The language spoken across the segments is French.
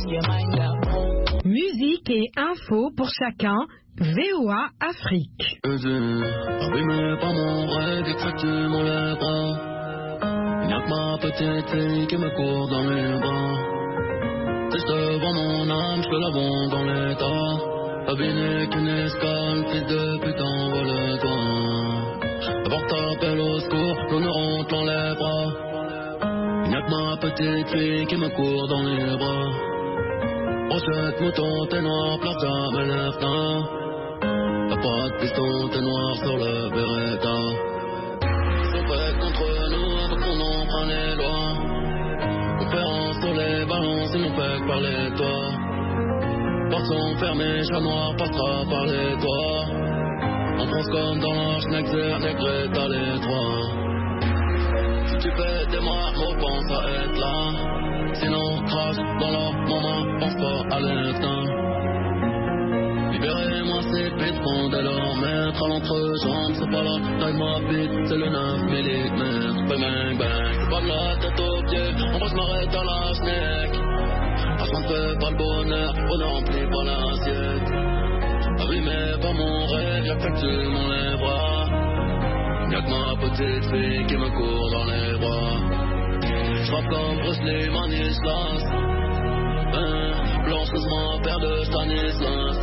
Musique et info pour chacun, VOA Afrique. Abîmé par mon rêve, exactement les bras. Il n'y a que ma petite fille qui me court dans les bras. Si je te vends mon âme, je te la vends dans l'état. Abîmé qu'une escale, fils de putain, vole-toi. D'abord t'appelles au secours, l'honneur on te l'enlèvera. Il n'y a que ma petite fille qui me court dans les bras. Brochette, mouton, t'es noir, plaza, me lève-ta. T'as pas de piston, t'es noir sur le Beretta. Ils sont faits contre nous, donc on en prend les lois. On fait en sur les ballons, ils n'ont fait que parler de toi. Portes sont fermées, chat noir passera par les toits. On pense comme dans l'arche, Nexer, Negreta, les trois. Si tu fais des marques, pense à être là. Sinon, crache dans leur moment, pense pas à l'instinct. Libérez-moi ces pétrons dès leur maître à l'entrejambe, c'est pas la taille ma bite, c'est le 9 mm. Bang bang, c'est pas de la tête aux pieds, en vrai je m'arrête à la snack. Argent ne fait pas le bonheur, bonheur remplit pas l'assiette. Abîmé par mon rêve, y'a que tu m'enlèveras. Y'a que ma petite fille qui me court dans les bras. J'rappe comme Bruce Lee, Manislas. Blancheusement, père de Stanislas.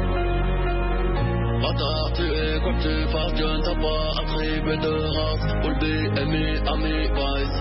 Bâtard, tu es quoi que tu fasses, Dieu ne t'a pas attribué de race. Full B, Amy, Ami, Vice.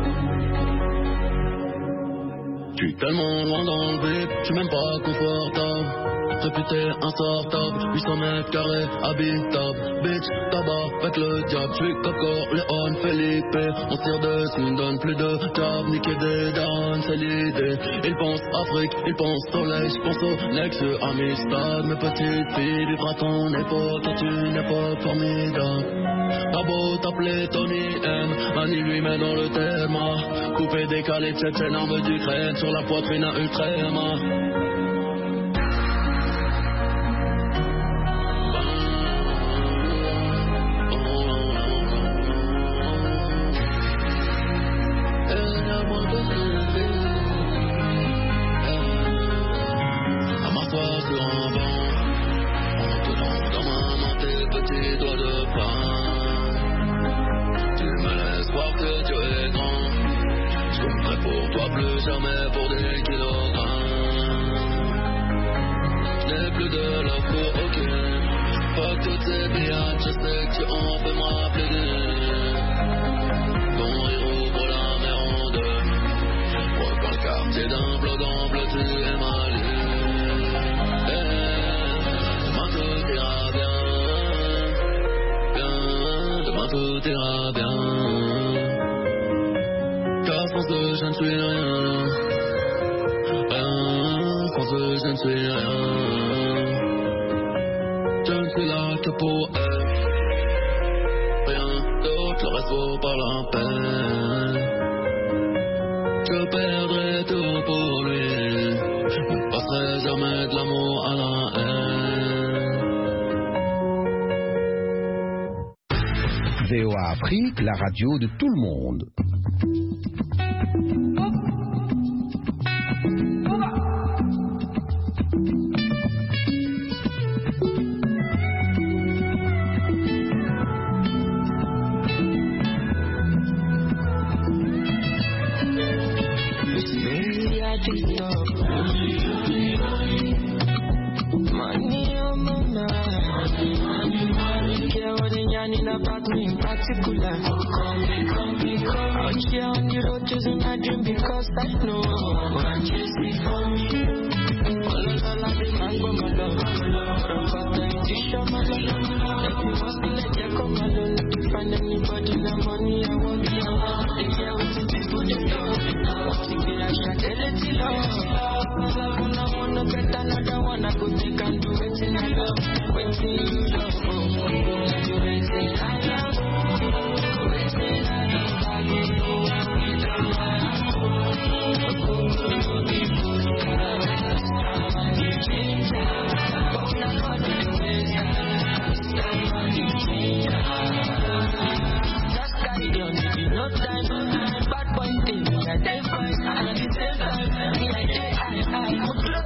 J'suis tellement loin dans le vide, j'suis même pas confortable. Réputé insortable, 800 mètres carrés, habitable. Bitch, tabac, avec le diable. J'suis Coco, Léon, Felipe. On tire dessus, on donne plus de job. Niquer des darons, c'est l'idée. Ils pensent Afrique, ils pensent soleil. J'pense au Nexus, Amistad. Mes petites filles vivent à ton époque. Et une époque formidable. T'as beau t'appeler Tony M, Mani lui met dans le thème. Coupé, décalé, tchétchène, arme d'Ukraine. Sur la poitrine à Ultrema. Tout ira bien. Car sans eux je ne suis rien. Sans eux je ne suis rien. Je ne suis là que pour eux. Rien d'autre, le reste vaut pas la peine. Je perdrai tout pour lui. Je ne passerai jamais de l'amour à la haine. VOA Afrique, la radio de tout le monde. Bad boy thing, I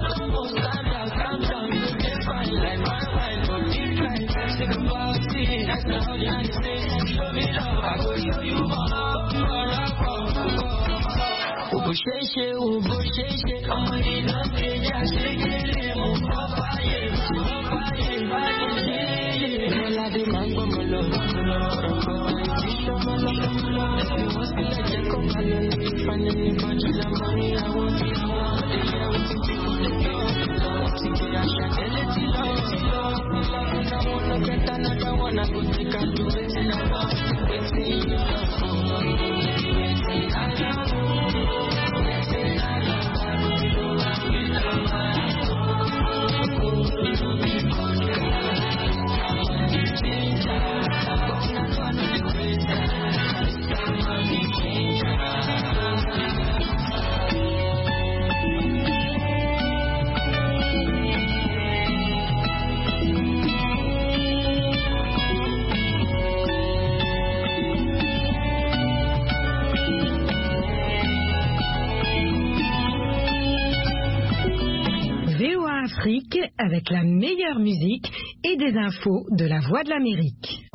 Afrique avec la meilleure musique et des infos de la Voix de l'Amérique.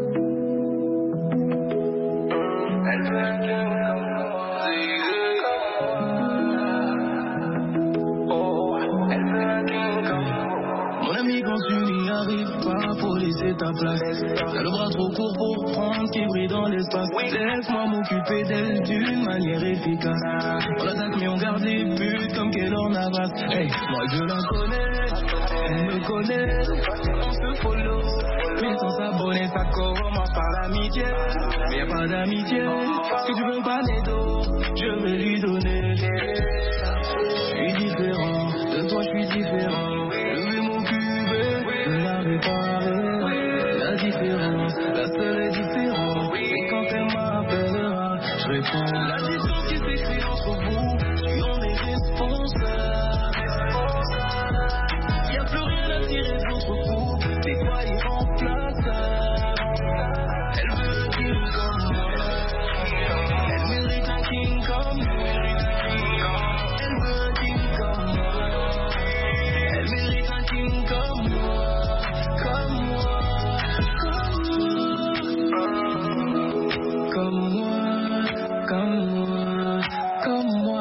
Mon ami, quand tu n'y arrives pas, faut laisser ta place. T'as le bras trop court pour prendre ce qui brille dans l'espace. Laisse-moi m'occuper d'elle d'une manière efficace. On l'attaque mais on garde les buts comme Keylor Navas. Hey, moi je la connais, elle me connaît, on se follow. Mais sans s'abonner, ça commence par l'amitié. Mais y'a pas d'amitié, si tu veux pas d'eau, je vais lui donner. Je suis différent, de toi je suis différent. Je vais m'occuper de la réparer. La différence, la seule différence, et quand elle m'appellera, je réponds. La distance qui s'écrit entre vous, tu en es responsable. Y'a plus rien à tirer de votre couple, t'es pas irremplaçable. Elle veut un king comme moi, elle mérite un king comme moi. Elle veut un king comme moi, elle mérite un king comme moi, comme moi. Comme moi, comme moi, comme moi,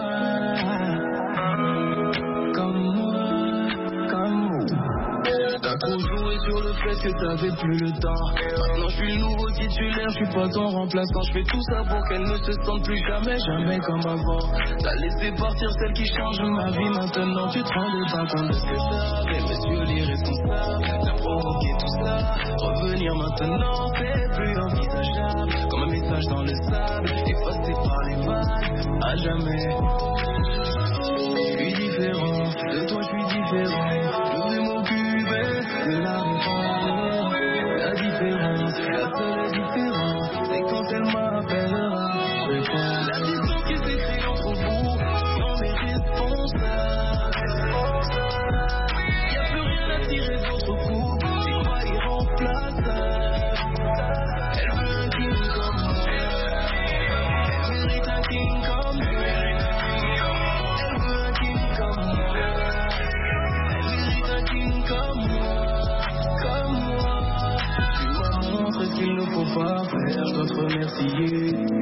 comme moi, comme moi. T'as trop joué sur le fait que t'avais plus le temps. Maintenant je suis le nouveau titulaire, je suis pas ton remplaçant. Je fais tout ça pour qu'elle ne se sente plus jamais, jamais comme avant. T'as laissé partir celle qui change ma vie. Maintenant tu te rendais pas compte de ce que t'avais. Monsieur l'irresponsable, t'as provoqué tout ça. Revenir maintenant c'est plus envisageable. Comme un message dans le sable, effacé par les vagues, à jamais. Je suis différent, de toi je suis différent. Je vais m'occuper de la réparer. La différence, la seule différence, c'est quand elle m'appellera, je réponds. La distance qui s'écrit entre vous, on est responsable. Y'a plus rien à tirer de votre couple, c'est pas irremplaçable. Elle veut un king comme moi, elle mérite un king comme moi. Elle veut un king comme moi, elle mérite un king comme moi, comme moi. Tu m'as montré ce qu'il ne faut pas faire, je dois te remercier.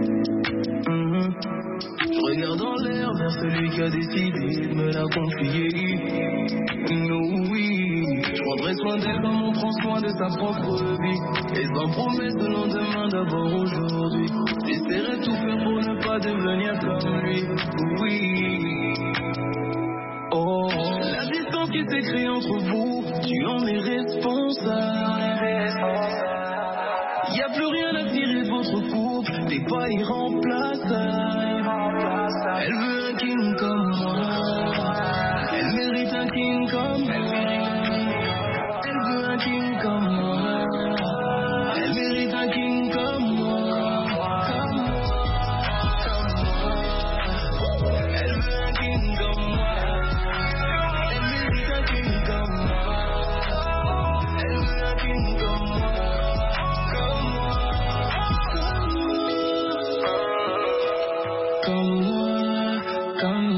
Je regarde en l'air vers celui qui a décidé de me la confier. Oui, je prendrai soin d'elle comme on prend soin de sa propre vie. Et sans promesse de lendemain, d'abord aujourd'hui. J'essaierai de tout faire pour ne pas devenir comme lui. Oui. Oh, la distance qui s'est créée entre vous, tu en es responsable.